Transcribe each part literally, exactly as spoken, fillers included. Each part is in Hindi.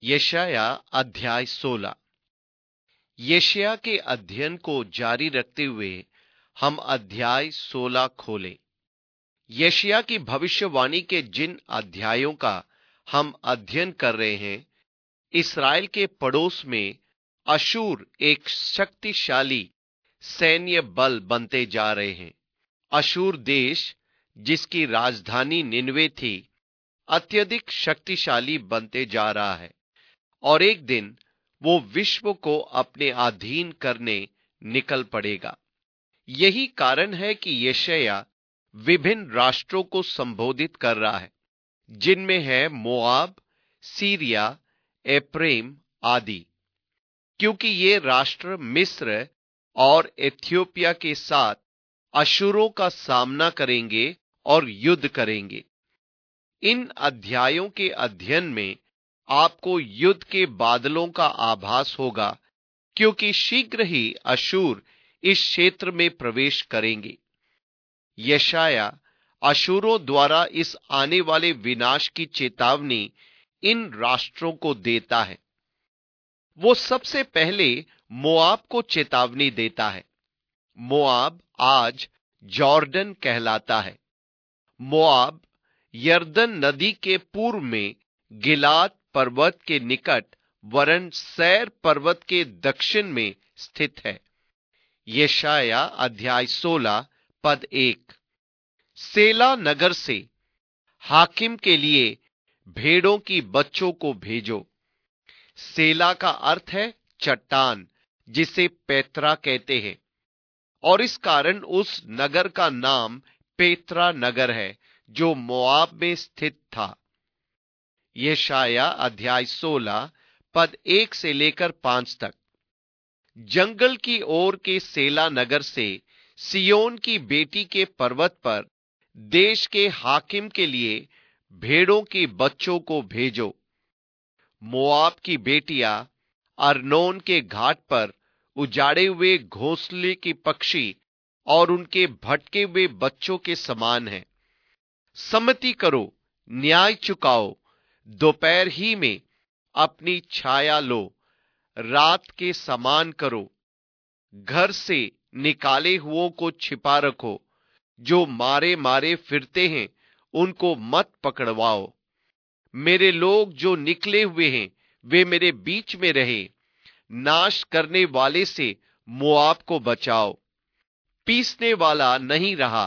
यशाया अध्याय सोलह। यशाया के अध्ययन को जारी रखते हुए हम अध्याय सोलह खोले। यशाया की भविष्यवाणी के जिन अध्यायों का हम अध्ययन कर रहे हैं, इस्राएल के पड़ोस में अशूर एक शक्तिशाली सैन्य बल बनते जा रहे हैं। अशूर देश, जिसकी राजधानी निनवे थी, अत्यधिक शक्तिशाली बनते जा रहा है और एक दिन वो विश्व को अपने अधीन करने निकल पड़ेगा। यही कारण है कि यशाया विभिन्न राष्ट्रों को संबोधित कर रहा है, जिनमें है मोआब, सीरिया, एप्रेम आदि, क्योंकि ये राष्ट्र मिस्र और इथियोपिया के साथ अशूरों का सामना करेंगे और युद्ध करेंगे। इन अध्यायों के अध्ययन में आपको युद्ध के बादलों का आभास होगा, क्योंकि शीघ्र ही अशूर इस क्षेत्र में प्रवेश करेंगे। यशाया अशूरों द्वारा इस आने वाले विनाश की चेतावनी इन राष्ट्रों को देता है। वो सबसे पहले मोआब को चेतावनी देता है। मोआब आज जॉर्डन कहलाता है। मोआब यरदन नदी के पूर्व में गिलाद पर्वत के निकट वरन सैर पर्वत के दक्षिण में स्थित है। यशाया अध्याय सोलह पद एक। सेला नगर से हाकिम के लिए भेड़ों की बच्चों को भेजो। सेला का अर्थ है चट्टान, जिसे पेत्रा कहते हैं, और इस कारण उस नगर का नाम पेत्रा नगर है, जो मोआब में स्थित था। यशाया अध्याय सोलह पद एक से लेकर पांच तक। जंगल की ओर के सेला नगर से सियोन की बेटी के पर्वत पर देश के हाकिम के लिए भेड़ों के बच्चों को भेजो। मोआब की बेटियां अर्नोन के घाट पर उजाड़े हुए घोंसले के पक्षी और उनके भटके हुए बच्चों के समान हैं। सम्मति करो, न्याय चुकाओ, दोपहर ही में अपनी छाया लो, रात के समान करो। घर से निकाले हुओं को छिपा रखो, जो मारे मारे फिरते हैं उनको मत पकड़वाओ। मेरे लोग जो निकले हुए हैं वे मेरे बीच में रहे। नाश करने वाले से मोआब को बचाओ। पीसने वाला नहीं रहा,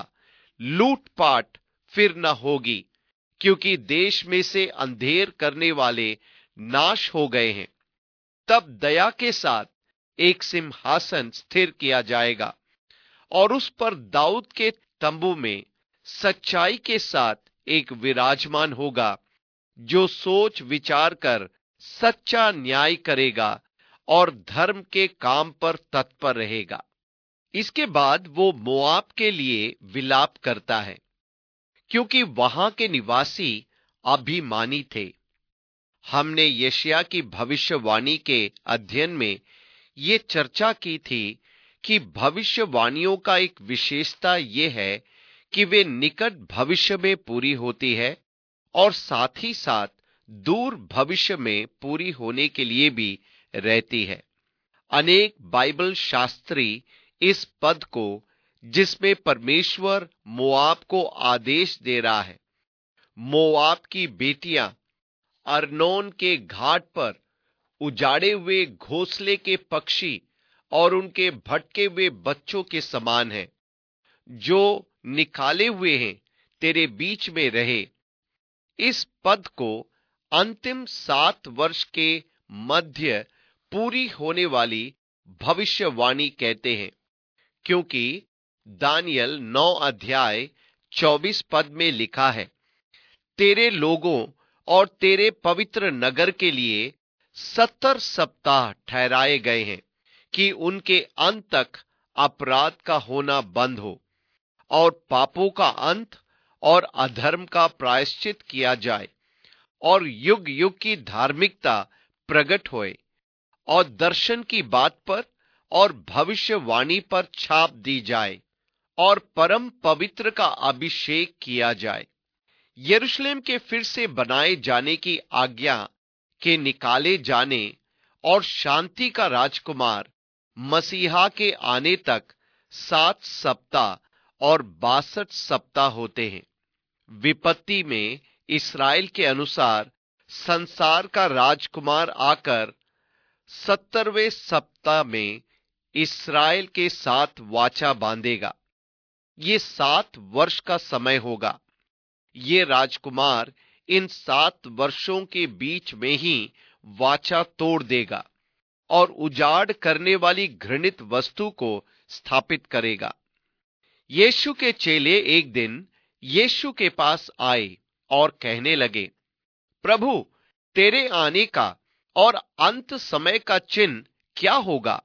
लूटपाट फिर न होगी, क्योंकि देश में से अंधेर करने वाले नाश हो गए हैं। तब दया के साथ एक सिंहासन स्थिर किया जाएगा और उस पर दाऊद के तंबू में सच्चाई के साथ एक विराजमान होगा, जो सोच विचार कर सच्चा न्याय करेगा और धर्म के काम पर तत्पर रहेगा। इसके बाद वो मोआब के लिए विलाप करता है, क्योंकि वहां के निवासी अभिमानी थे। हमने यशाया की भविष्यवाणी के अध्ययन में ये चर्चा की थी कि भविष्यवाणियों का एक विशेषता ये है कि वे निकट भविष्य में पूरी होती है और साथ ही साथ दूर भविष्य में पूरी होने के लिए भी रहती है। अनेक बाइबल शास्त्री इस पद को, जिसमें परमेश्वर मोआब को आदेश दे रहा है, मोआब की बेटियां अर्नोन के घाट पर उजाड़े हुए घोंसले के पक्षी और उनके भटके हुए बच्चों के समान है, जो निकाले हुए हैं तेरे बीच में रहे। इस पद को अंतिम सात वर्ष के मध्य पूरी होने वाली भविष्यवाणी कहते हैं, क्योंकि दानियल नौ अध्याय चौबीस पद में लिखा है, तेरे लोगों और तेरे पवित्र नगर के लिए सत्तर सप्ताह ठहराए गए हैं कि उनके अंत तक अपराध का होना बंद हो और पापों का अंत और अधर्म का प्रायश्चित किया जाए और युग युग की धार्मिकता प्रकट होए और दर्शन की बात पर और भविष्यवाणी पर छाप दी जाए और परम पवित्र का अभिषेक किया जाए। यरूशलेम के फिर से बनाए जाने की आज्ञा के निकाले जाने और शांति का राजकुमार मसीहा के आने तक सात सप्ताह और बासठ सप्ताह होते हैं। विपत्ति में इस्राएल के अनुसार संसार का राजकुमार आकर सत्तरवें सप्ताह में इस्राएल के साथ वाचा बांधेगा। ये सात वर्ष का समय होगा। ये राजकुमार इन सात वर्षों के बीच में ही वाचा तोड़ देगा और उजाड़ करने वाली घृणित वस्तु को स्थापित करेगा। यीशु के चेले एक दिन यीशु के पास आए और कहने लगे, प्रभु, तेरे आने का और अंत समय का चिन्ह क्या होगा?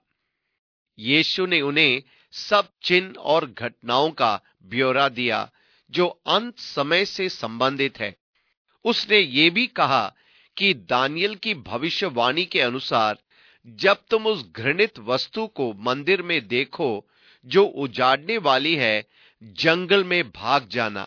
यीशु ने उन्हें सब चिन्ह और घटनाओं का ब्यौरा दिया जो अंत समय से संबंधित है। उसने ये भी कहा कि दानियल की भविष्यवाणी के अनुसार जब तुम उस घृणित वस्तु को मंदिर में देखो जो उजाड़ने वाली है, जंगल में भाग जाना।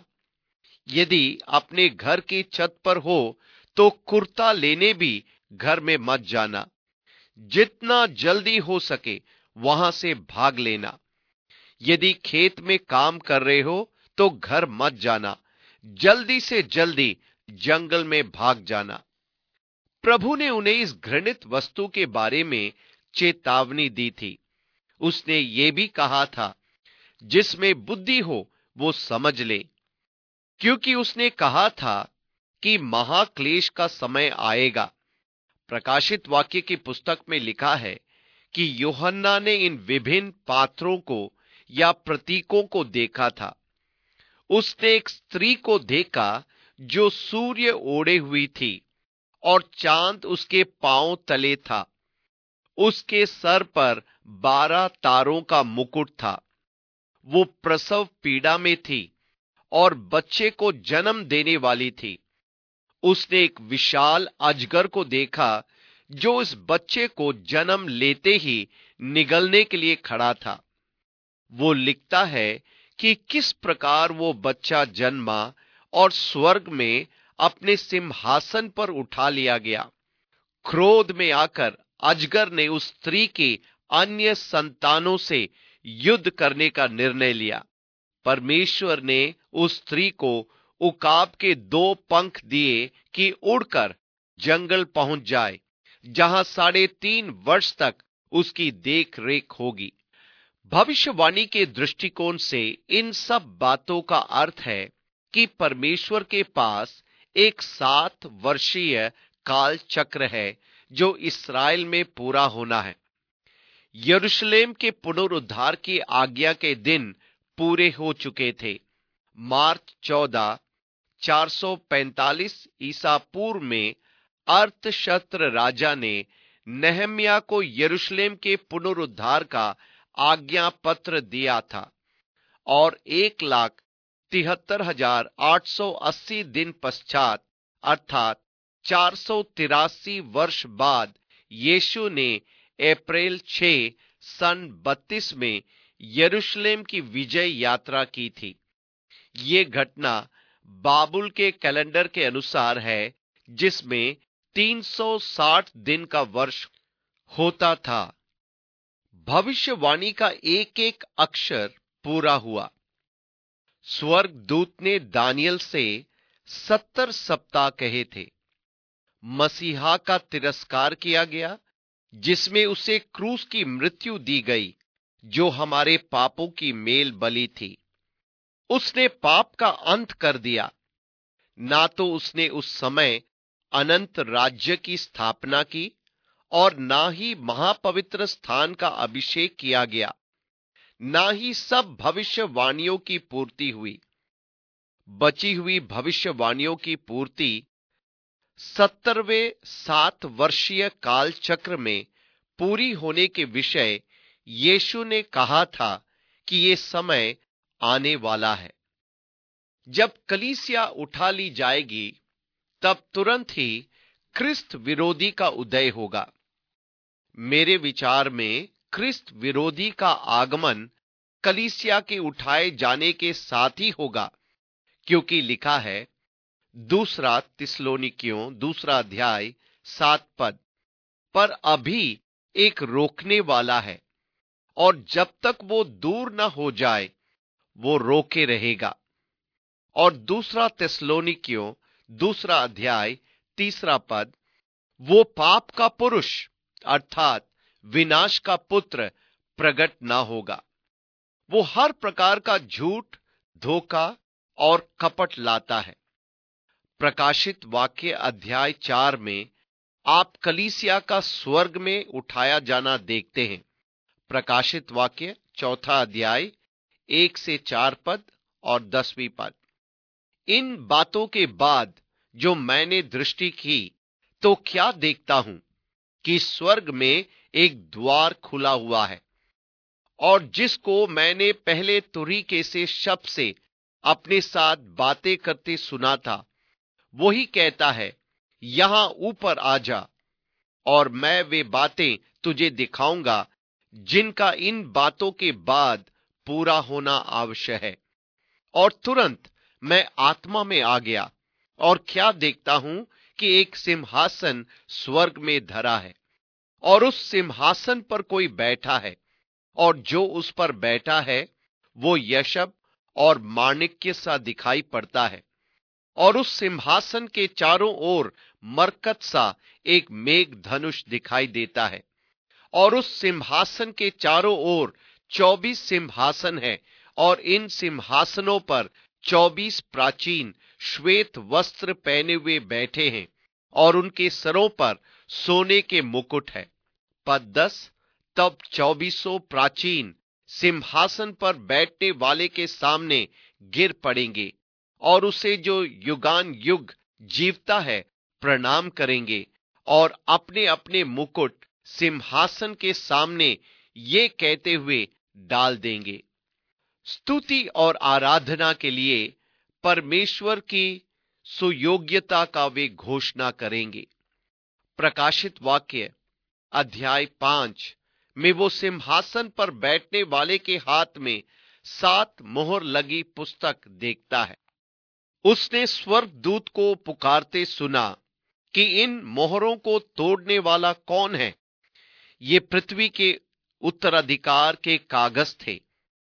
यदि अपने घर की छत पर हो तो कुर्ता लेने भी घर में मत जाना। जितना जल्दी हो सके वहां से भाग लेना। यदि खेत में काम कर रहे हो तो घर मत जाना। जल्दी से जल्दी जंगल में भाग जाना। प्रभु ने उन्हें इस घृणित वस्तु के बारे में चेतावनी दी थी। उसने ये भी कहा था, जिसमें बुद्धि हो वो समझ ले, क्योंकि उसने कहा था कि महाक्लेश का समय आएगा। प्रकाशित वाक्य की पुस्तक में लिखा है कि यूहन्ना ने इन विभिन्न पात्रों को या प्रतीकों को देखा था। उसने एक स्त्री को देखा जो सूर्य ओढ़े हुई थी और चांद उसके पांव तले था। उसके सर पर बारह तारों का मुकुट था। वो प्रसव पीड़ा में थी और बच्चे को जन्म देने वाली थी। उसने एक विशाल अजगर को देखा जो इस बच्चे को जन्म लेते ही निगलने के लिए खड़ा था। वो लिखता है कि किस प्रकार वो बच्चा जन्मा और स्वर्ग में अपने सिंहासन पर उठा लिया गया। क्रोध में आकर अजगर ने उस स्त्री के अन्य संतानों से युद्ध करने का निर्णय लिया। परमेश्वर ने उस स्त्री को उकाब के दो पंख दिए कि उड़कर जंगल पहुंच जाए, जहां साढ़े तीन वर्ष तक उसकी देख रेख होगी। भविष्यवाणी के दृष्टिकोण से इन सब बातों का अर्थ है कि परमेश्वर के पास एक सात वर्षीय काल चक्र है जो इस्राएल में पूरा होना है। यरूशलेम के पुनरुद्धार की आज्ञा के दिन पूरे हो चुके थे। मार्च चौदह चार सौ पैंतालीस ईसा पूर्व में अर्थशस्त्र राजा ने नेहम्याह को यरूशलेम के पुनरुद्धार का आज्ञा पत्र दिया था और एक लाख तिहत्तर हजार आठ सौ अस्सी दिन पश्चात अर्थात चार सौ तिरासी वर्ष बाद यीशु ने अप्रैल छह सन बत्तीस में यरूशलेम की विजय यात्रा की थी। ये घटना बाबुल के कैलेंडर के अनुसार है, जिसमें तीन सौ साठ दिन का वर्ष होता था। भविष्यवाणी का एक एक अक्षर पूरा हुआ। स्वर्गदूत ने दानियल से सत्तर सप्ताह कहे थे। मसीहा का तिरस्कार किया गया, जिसमें उसे क्रूस की मृत्यु दी गई, जो हमारे पापों की मेल बलि थी। उसने पाप का अंत कर दिया। ना तो उसने उस समय अनंत राज्य की स्थापना की और ना ही महापवित्र स्थान का अभिषेक किया गया, ना ही सब भविष्यवाणियों की पूर्ति हुई। बची हुई भविष्यवाणियों की पूर्ति सत्तरवें सात वर्षीय काल चक्र में पूरी होने के विषय यीशु ने कहा था कि ये समय आने वाला है। जब कलीसिया उठा ली जाएगी, तब तुरंत ही क्रिस्त विरोधी का उदय होगा। मेरे विचार में क्रिस्त विरोधी का आगमन कलीसिया के उठाए जाने के साथ ही होगा, क्योंकि लिखा है, दूसरा तिस्सलुनीकियों दूसरा अध्याय सात पद। पर अभी एक रोकने वाला है, और जब तक वो दूर न हो जाए वो रोके रहेगा। और दूसरा थिस्सलुनीकियों दूसरा अध्याय तीसरा पद, वो पाप का पुरुष अर्थात विनाश का पुत्र प्रकट ना होगा। वो हर प्रकार का झूठ, धोखा और कपट लाता है। प्रकाशित वाक्य अध्याय चार में आप कलीसिया का स्वर्ग में उठाया जाना देखते हैं। प्रकाशित वाक्य चौथा अध्याय एक से चार पद और दसवीं पद। इन बातों के बाद जो मैंने दृष्टि की तो क्या देखता हूं कि स्वर्ग में एक द्वार खुला हुआ है, और जिसको मैंने पहले तुरीके से शब्द से अपने साथ बातें करते सुना था, वही कहता है, यहां ऊपर आ जा, और मैं वे बातें तुझे दिखाऊंगा जिनका इन बातों के बाद पूरा होना आवश्यक है। और तुरंत मैं आत्मा में आ गया, और क्या देखता हूं कि एक सिंहासन स्वर्ग में धरा है, और उस सिंहासन पर कोई बैठा है, और जो उस पर बैठा है वो यशब और माणिक्य सा दिखाई पड़ता है। और उस सिंहासन के चारों ओर मरकत सा एक मेघ धनुष दिखाई देता है, और उस सिंहासन के चारों ओर चौबीस सिंहासन है, और इन सिंहासनों पर चौबीस प्राचीन श्वेत वस्त्र पहने हुए बैठे हैं, और उनके सरों पर सोने के मुकुट है। पद दस, तब चौबीसों प्राचीन सिंहासन पर बैठने वाले के सामने गिर पड़ेंगे, और उसे जो युगान युग जीवता है प्रणाम करेंगे, और अपने अपने मुकुट सिंहासन के सामने ये कहते हुए डाल देंगे, स्तुति और आराधना के लिए परमेश्वर की सुयोग्यता का वे घोषणा करेंगे। प्रकाशित वाक्य अध्याय पांच में वो सिंहासन पर बैठने वाले के हाथ में सात मोहर लगी पुस्तक देखता है। उसने स्वर्गदूत को पुकारते सुना कि इन मोहरों को तोड़ने वाला कौन है? ये पृथ्वी के उत्तराधिकार के कागज थे।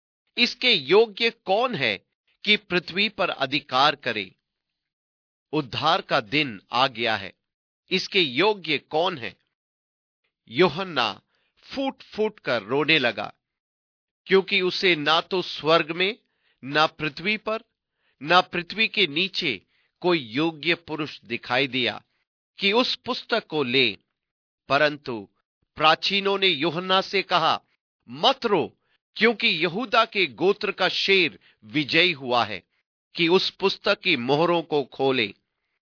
इसके योग्य कौन है कि पृथ्वी पर अधिकार करे? उद्धार का दिन आ गया है, इसके योग्य कौन है? यूहन्ना फूट फूट कर रोने लगा, क्योंकि उसे ना तो स्वर्ग में, ना पृथ्वी पर, ना पृथ्वी के नीचे कोई योग्य पुरुष दिखाई दिया कि उस पुस्तक को ले। परंतु प्राचीनों ने यूहन्ना से कहा, मत रो, क्योंकि यहूदा के गोत्र का शेर विजयी हुआ है कि उस पुस्तक की मोहरों को खोले।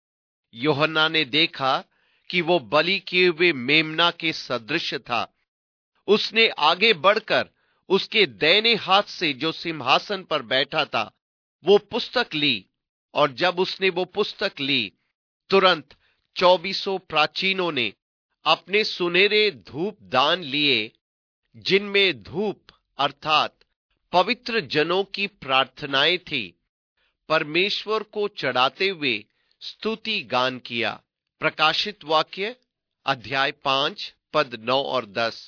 यूहन्ना ने देखा कि वो बलि किए हुए मेमना के सदृश था। उसने आगे बढ़कर उसके दाहिने हाथ से जो सिंहासन पर बैठा था वो पुस्तक ली, और जब उसने वो पुस्तक ली, तुरंत चौबीसों प्राचीनों ने अपने सुनहरे धूप दान लिए, जिनमें धूप अर्थात पवित्र जनों की प्रार्थनाएं थी, परमेश्वर को चढ़ाते हुए स्तुति गान किया। प्रकाशित वाक्य अध्याय पांच पद नौ और दस।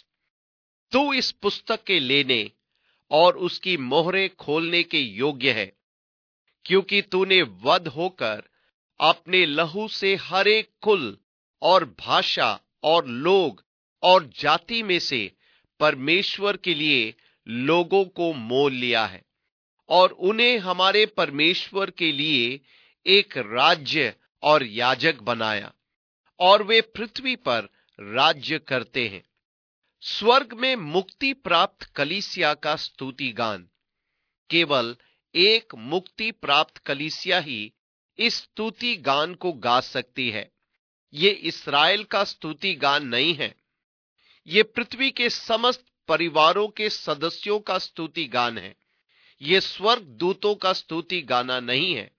तू इस पुस्तक के लेने और उसकी मोहरें खोलने के योग्य है, क्योंकि तूने वध होकर अपने लहू से हर एक कुल और भाषा और लोग और जाति में से परमेश्वर के लिए लोगों को मोल लिया है, और उन्हें हमारे परमेश्वर के लिए एक राज्य और याजक बनाया, और वे पृथ्वी पर राज्य करते हैं। स्वर्ग में मुक्ति प्राप्त कलीसिया का स्तुति गान। केवल एक मुक्ति प्राप्त कलीसिया ही इस स्तुति गान को गा सकती है। ये इस्राएल का स्तुति गान नहीं है, ये पृथ्वी के समस्त परिवारों के सदस्यों का स्तुति गान है। ये स्वर्ग दूतों का स्तुति गाना नहीं है,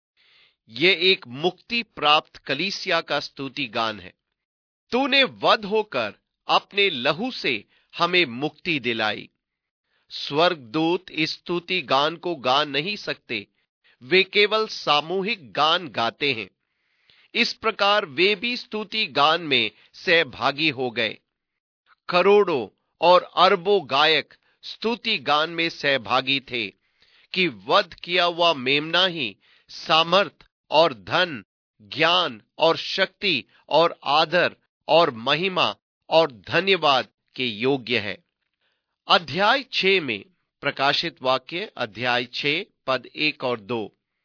ये एक मुक्ति प्राप्त कलीसिया का स्तुति गान है। तूने वध होकर अपने लहू से हमें मुक्ति दिलाई। स्वर्गदूत इस स्तुति गान को गा नहीं सकते, वे केवल सामूहिक गान गाते हैं। इस प्रकार वे भी स्तुति गान में सहभागी हो गए। करोड़ों और अरबों गायक स्तुति गान में सहभागी थे कि वध किया हुआ मेमना ही सामर्थ और धन, ज्ञान और शक्ति और आदर और महिमा और धन्यवाद के योग्य है। अध्याय छह में प्रकाशित वाक्य अध्याय छह पद एक और दो।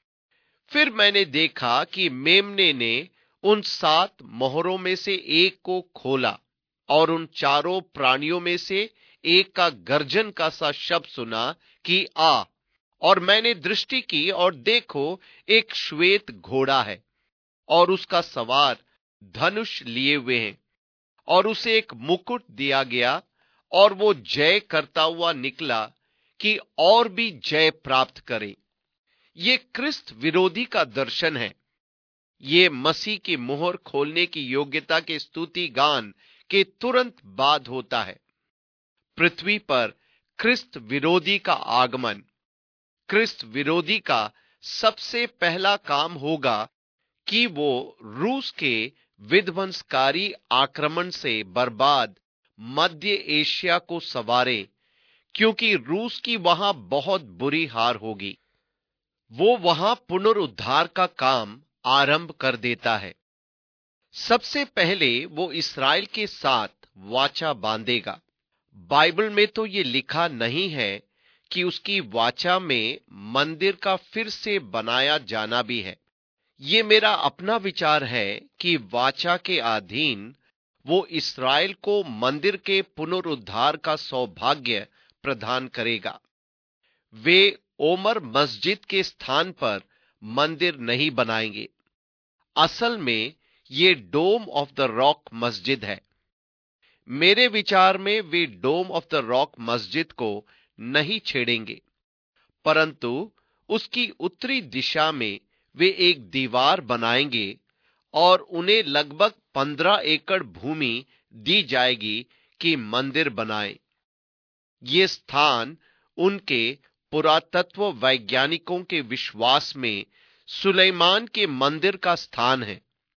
फिर मैंने देखा कि मेमने ने उन सात मोहरों में से एक को खोला और उन चारों प्राणियों में से एक का गर्जन का सा शब्द सुना कि आ। और मैंने दृष्टि की और देखो एक श्वेत घोड़ा है और उसका सवार धनुष लिए हुए हैं और उसे एक मुकुट दिया गया और वो जय करता हुआ निकला कि और भी जय प्राप्त करे। ये क्रिस्त विरोधी का दर्शन है। ये मसीह की मोहर खोलने की योग्यता के स्तुति गान के तुरंत बाद होता है। पृथ्वी पर क्रिस्त विरोधी का आगमन। क्रिस्त विरोधी का सबसे पहला काम होगा कि वो रूस के विध्वंसकारी आक्रमण से बर्बाद मध्य एशिया को संवारे, क्योंकि रूस की वहां बहुत बुरी हार होगी। वो वहां पुनरुद्धार का काम आरंभ कर देता है। सबसे पहले वो इस्राएल के साथ वाचा बांधेगा। बाइबल में तो ये लिखा नहीं है कि उसकी वाचा में मंदिर का फिर से बनाया जाना भी है। ये मेरा अपना विचार है कि वाचा के अधीन वो इस्राएल को मंदिर के पुनरुद्धार का सौभाग्य प्रदान करेगा। वे ओमर मस्जिद के स्थान पर मंदिर नहीं बनाएंगे। असल में ये डोम ऑफ द रॉक मस्जिद है। मेरे विचार में वे डोम ऑफ द रॉक मस्जिद को नहीं छेड़ेंगे, परंतु उसकी उत्तरी दिशा में वे एक दीवार बनाएंगे और उन्हें लगभग पंद्रह एकड़ भूमि दी जाएगी कि मंदिर बनाएं। ये स्थान उनके पुरातत्व वैज्ञानिकों के विश्वास में सुलेमान के मंदिर का स्थान है।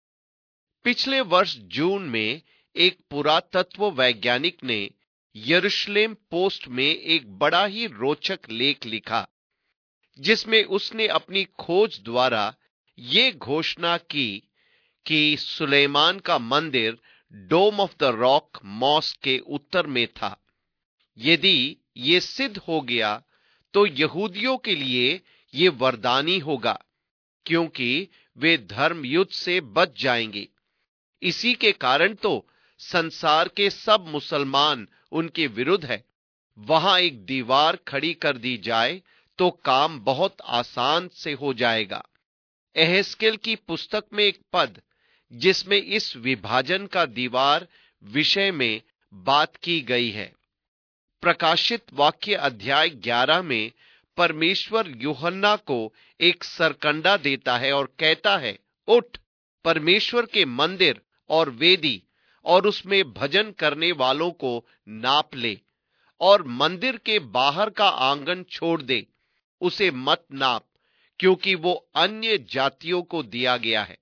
पिछले वर्ष जून में एक पुरातत्व वैज्ञानिक ने यरूशलेम पोस्ट में एक बड़ा ही रोचक लेख लिखा, जिसमें उसने अपनी खोज द्वारा ये घोषणा की कि सुलेमान का मंदिर Dome of the Rock mosque के उत्तर में था। यदि ये सिद्ध हो गया तो यहूदियों के लिए ये वरदानी होगा, क्योंकि वे धर्म युद्ध से बच जाएंगे। इसी के कारण तो संसार के सब मुसलमान उनके विरुद्ध है। वहां एक दीवार खड़ी कर दी जाए तो काम बहुत आसान से हो जाएगा। एहेस्केल की पुस्तक में एक पद जिसमें इस विभाजन का दीवार विषय में बात की गई है। प्रकाशित वाक्य अध्याय ग्यारह में परमेश्वर यूहन्ना को एक सरकंडा देता है और कहता है, उठ, परमेश्वर के मंदिर और वेदी और उसमें भजन करने वालों को नाप ले और मंदिर के बाहर का आंगन छोड़ दे, उसे मत नाप, क्योंकि वो अन्य जातियों को दिया गया है।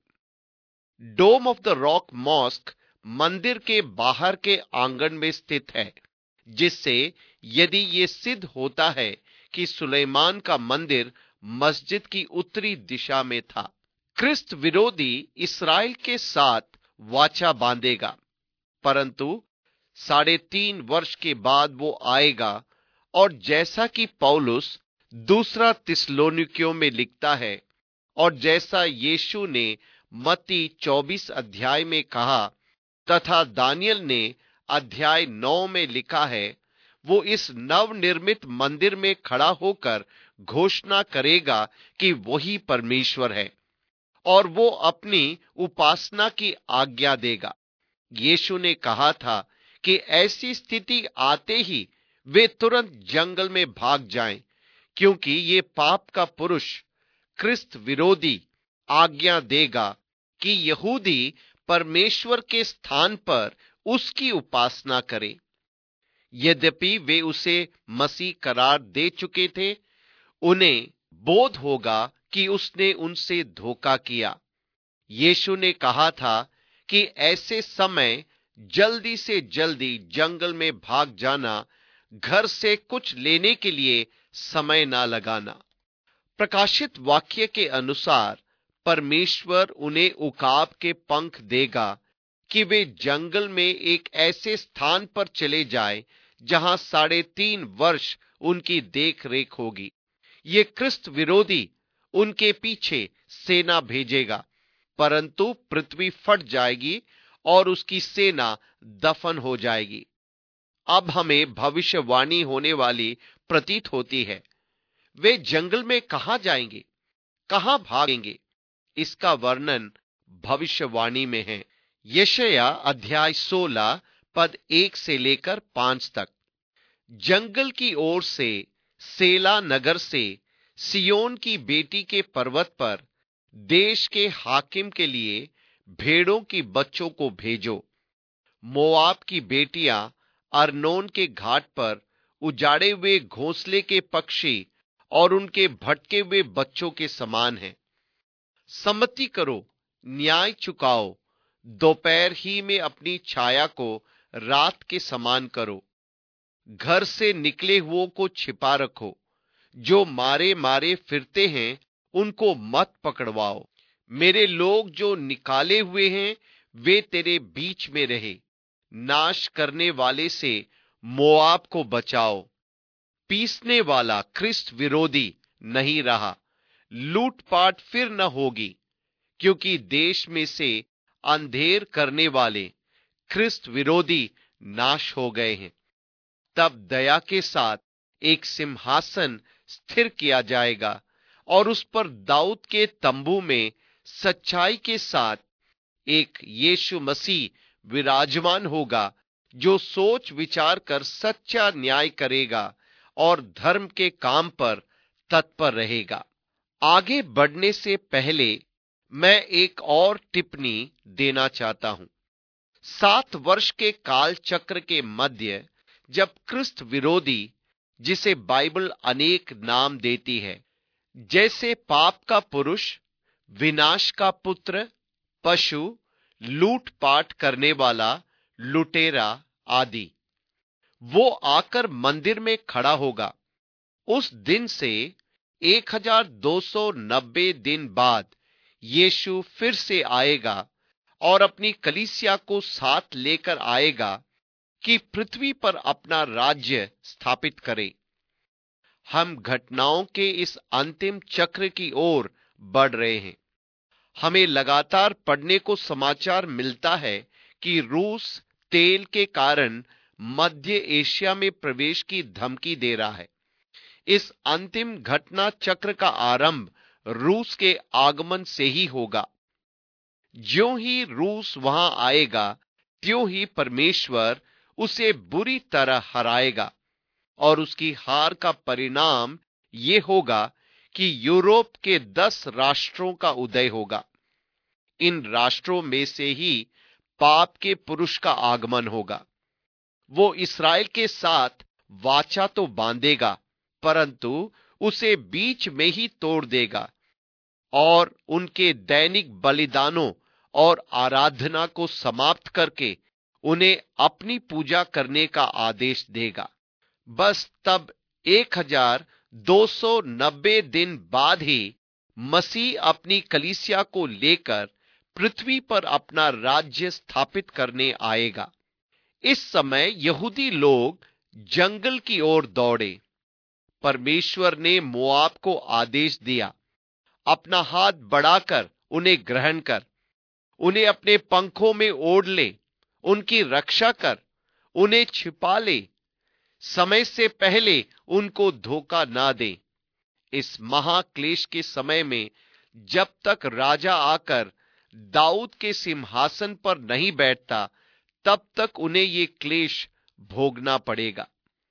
Dome of the Rock mosque मंदिर के बाहर के आंगन में स्थित है, जिससे यदि ये सिद्ध होता है कि सुलेमान का मंदिर मस्जिद की उत्तरी दिशा में था, क्रिस्त विरोधी इस्राएल के साथ वाचा बांधेगा, परंतु साढ़े तीन वर्ष के बाद वो आएगा और जैसा कि पौलुस दूसरा थिस्सलुनीकियों में लिखता है और जैसा यीशु ने मत्ती चौबीस अध्याय में कहा तथा दानियल ने अध्याय नौ में लिखा है, वो इस नवनिर्मित मंदिर में खड़ा होकर घोषणा करेगा कि वही परमेश्वर है और वो अपनी उपासना की आज्ञा देगा। यीशु ने कहा था कि ऐसी स्थिति आते ही वे तुरंत जंगल में भाग जाएं, क्योंकि ये पाप का पुरुष क्रिस्त विरोधी आज्ञा देगा कि यहूदी परमेश्वर के स्थान पर उसकी उपासना करें। यद्यपि वे उसे मसीह करार दे चुके थे, उन्हें बोध होगा कि उसने उनसे धोखा किया। यीशु ने कहा था कि ऐसे समय जल्दी से जल्दी जंगल में भाग जाना, घर से कुछ लेने के लिए समय ना लगाना। प्रकाशित वाक्य के अनुसार परमेश्वर उन्हें उकाब के पंख देगा कि वे जंगल में एक ऐसे स्थान पर चले जाएं जहां साढ़े तीन वर्ष उनकी देख रेख होगी। ये क्रिस्त विरोधी उनके पीछे सेना भेजेगा, परंतु पृथ्वी फट जाएगी और उसकी सेना दफन हो जाएगी। अब हमें भविष्यवाणी होने वाली प्रतीत होती है। वे जंगल में कहां जाएंगे, कहां भागेंगे, इसका वर्णन भविष्यवाणी में है। यशायाह अध्याय सोलह पद एक से लेकर पांच तक। जंगल की ओर से, सेला नगर से, सियोन की बेटी के पर्वत पर देश के हाकिम के लिए भेड़ों की बच्चों को भेजो। मोआब की बेटियां अर्नोन के घाट पर उजाड़े हुए घोंसले के पक्षी और उनके भटके हुए बच्चों के समान हैं। सम्मति करो, न्याय चुकाओ, दोपहर ही में अपनी छाया को रात के समान करो। घर से निकले हुओं को छिपा रखो, जो मारे मारे फिरते हैं उनको मत पकड़वाओ। मेरे लोग जो निकाले हुए हैं वे तेरे बीच में रहे। नाश करने वाले से मोआब को बचाओ। पीसने वाला क्रिस्त विरोधी नहीं रहा। लूटपाट फिर न होगी, क्योंकि देश में से अंधेर करने वाले क्रिस्त विरोधी नाश हो गए हैं। तब दया के साथ एक सिंहासन स्थिर किया जाएगा और उस पर दाऊद के तंबू में सच्चाई के साथ एक यीशु मसीह विराजमान होगा, जो सोच विचार कर सच्चा न्याय करेगा और धर्म के काम पर तत्पर रहेगा। आगे बढ़ने से पहले मैं एक और टिप्पणी देना चाहता हूं। सात वर्ष के काल चक्र के मध्य, जब क्रिस्त विरोधी, जिसे बाइबल अनेक नाम देती है, जैसे पाप का पुरुष, विनाश का पुत्र, पशु, लूटपाट करने वाला, लुटेरा आदि, वो आकर मंदिर में खड़ा होगा। उस दिन से एक हजार दो सौ नब्बे दिन बाद यीशु फिर से आएगा और अपनी कलीसिया को साथ लेकर आएगा कि पृथ्वी पर अपना राज्य स्थापित करे। हम घटनाओं के इस अंतिम चक्र की ओर बढ़ रहे हैं। हमें लगातार पढ़ने को समाचार मिलता है कि रूस तेल के कारण मध्य एशिया में प्रवेश की धमकी दे रहा है। इस अंतिम घटना चक्र का आरंभ रूस के आगमन से ही होगा। ज्यों ही रूस वहां आएगा, त्यों ही परमेश्वर उसे बुरी तरह हराएगा और उसकी हार का परिणाम ये होगा कि यूरोप के दस राष्ट्रों का उदय होगा। इन राष्ट्रों में से ही पाप के पुरुष का आगमन होगा। वो इस्राएल के साथ वाचा तो बांधेगा, परंतु उसे बीच में ही तोड़ देगा और उनके दैनिक बलिदानों और आराधना को समाप्त करके उन्हें अपनी पूजा करने का आदेश देगा। बस तब एक हजार दो सौ नब्बे दिन बाद ही मसीह अपनी कलीसिया को लेकर पृथ्वी पर अपना राज्य स्थापित करने आएगा। इस समय यहूदी लोग जंगल की ओर दौड़े। परमेश्वर ने मोआब को आदेश दिया, अपना हाथ बढ़ाकर उन्हें ग्रहण कर, उन्हें अपने पंखों में ओढ़ ले, उनकी रक्षा कर, उन्हें छिपा ले, समय से पहले उनको धोखा ना दे। इस महाक्लेश के समय में जब तक राजा आकर दाऊद के सिंहासन पर नहीं बैठता, तब तक उन्हें ये क्लेश भोगना पड़ेगा।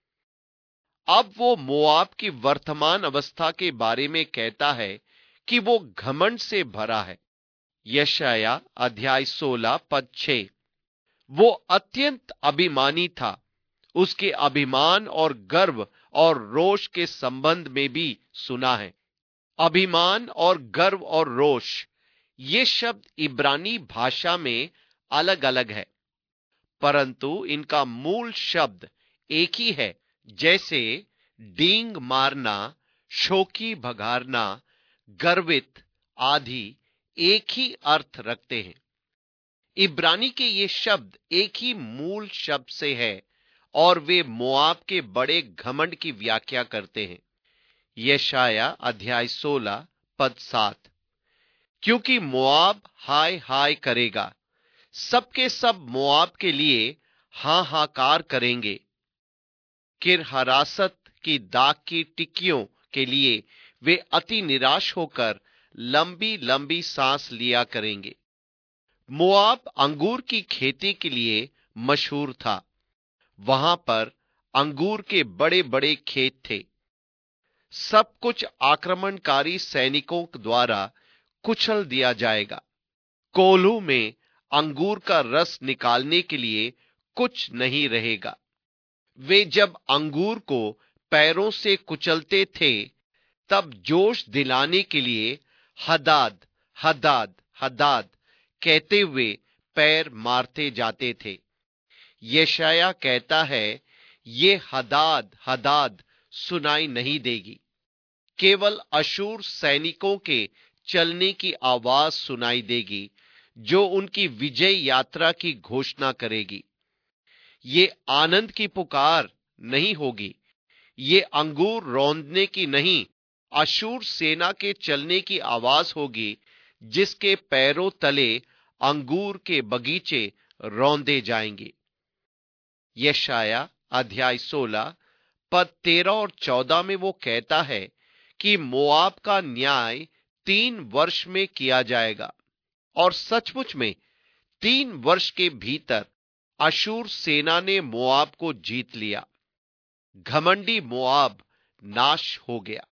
अब वो मोआब की वर्तमान अवस्था के बारे में कहता है कि वो घमंड से भरा है। यशायाह अध्याय सोलह पद छह। वो अत्यंत अभिमानी था। उसके अभिमान और गर्व और रोष के संबंध में भी सुना है। अभिमान और गर्व और रोष, ये शब्द इब्रानी भाषा में अलग अलग है, परंतु इनका मूल शब्द एक ही है। जैसे डींग मारना, शोकी भगारना, गर्वित आदि एक ही अर्थ रखते हैं। इब्रानी के ये शब्द एक ही मूल शब्द से है और वे मोआब के बड़े घमंड की व्याख्या करते हैं। यशाया अध्याय सोलह पद सात। क्योंकि मोआब हाय हाय करेगा, सबके सब मोआब के लिए हाहाकार करेंगे। किरहरासत की दाग की टिक्कियों के लिए वे अति निराश होकर लंबी लंबी सांस लिया करेंगे। मोआब अंगूर की खेती के लिए मशहूर था। वहां पर अंगूर के बड़े बड़े खेत थे। सब कुछ आक्रमणकारी सैनिकों द्वारा कुचल दिया जाएगा। कोल्हू में अंगूर का रस निकालने के लिए कुछ नहीं रहेगा। वे जब अंगूर को पैरों से कुचलते थे, तब जोश दिलाने के लिए हदाद हदाद हदाद कहते हुए पैर मारते जाते थे। यशाया कहता है, ये हदाद हदाद सुनाई नहीं देगी। केवल अशूर सैनिकों के चलने की आवाज सुनाई देगी, जो उनकी विजय यात्रा की घोषणा करेगी। ये आनंद की पुकार नहीं होगी, ये अंगूर रौंदने की नहीं, अशूर सेना के चलने की आवाज होगी, जिसके पैरों तले अंगूर के बगीचे रौंदे जाएंगे। यशाया अध्याय सोलह पद तेरह और चौदह में वो कहता है कि मोआब का न्याय तीन वर्ष में किया जाएगा, और सचमुच में तीन वर्ष के भीतर अशूर सेना ने मोआब को जीत लिया। घमंडी मोआब नाश हो गया।